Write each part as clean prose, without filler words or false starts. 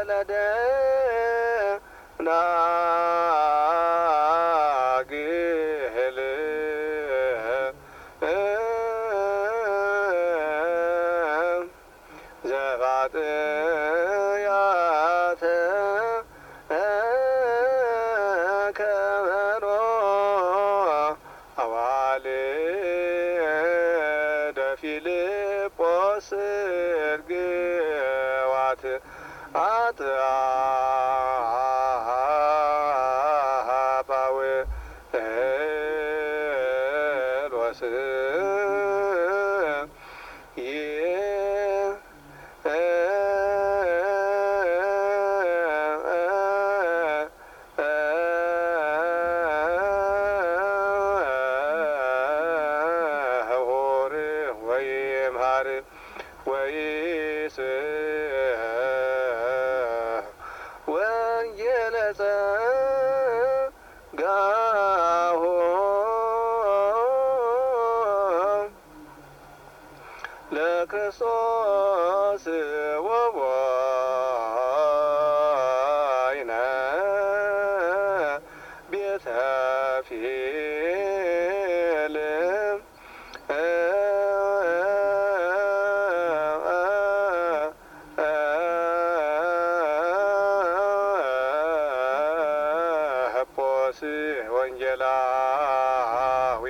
ለደናግል ዘባጥያተ ከበሮ አዋልደ ፊልጶስ እርግዋት አጥአጳውሎስ ሆር ወይምሃር ወይስ ወንጌለ ጸጋሆ ለክርስቶስ ወቦይነ ቤተ ፊልም ጶስ ወንጌላዊ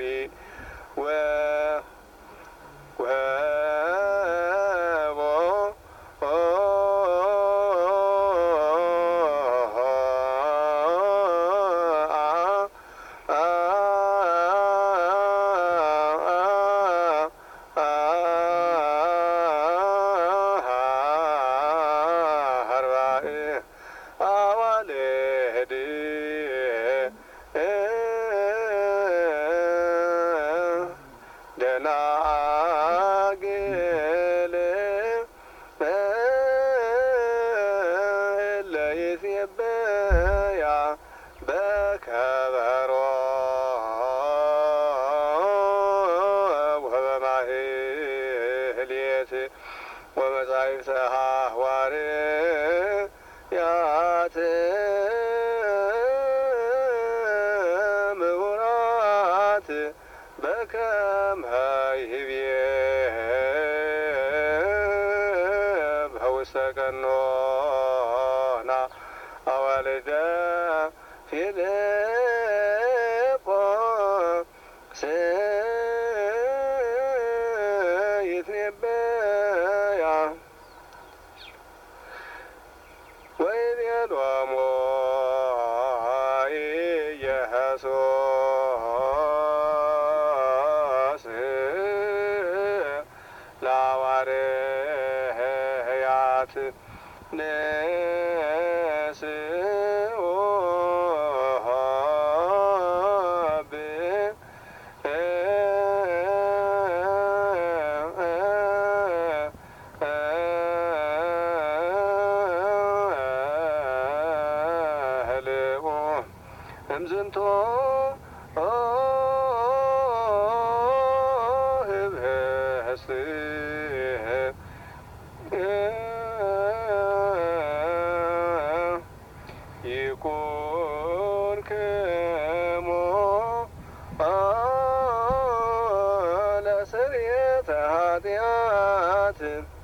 ወቦ አርባዕ አዋልድ ደናግል ለይትነበያ በከበሮ ወበማህሌት ወመጻሕፍተ ሐዋርያት ምሁራት በከመ ይቤ በውስተ ቀኖና አዋልደ ፊልጶስ ይትነበያ ወይቤሎሙ ኢየሱስ ለሐዋርያት ንስኡ ህልኡ እምዝንቶ ህብስት ይኩንክሙ ለስርየተ ኃጢአት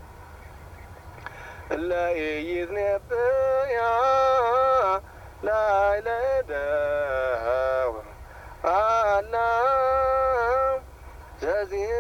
እለ ኢይትነበያ ላዕለ ደብር አላ ዘዚአ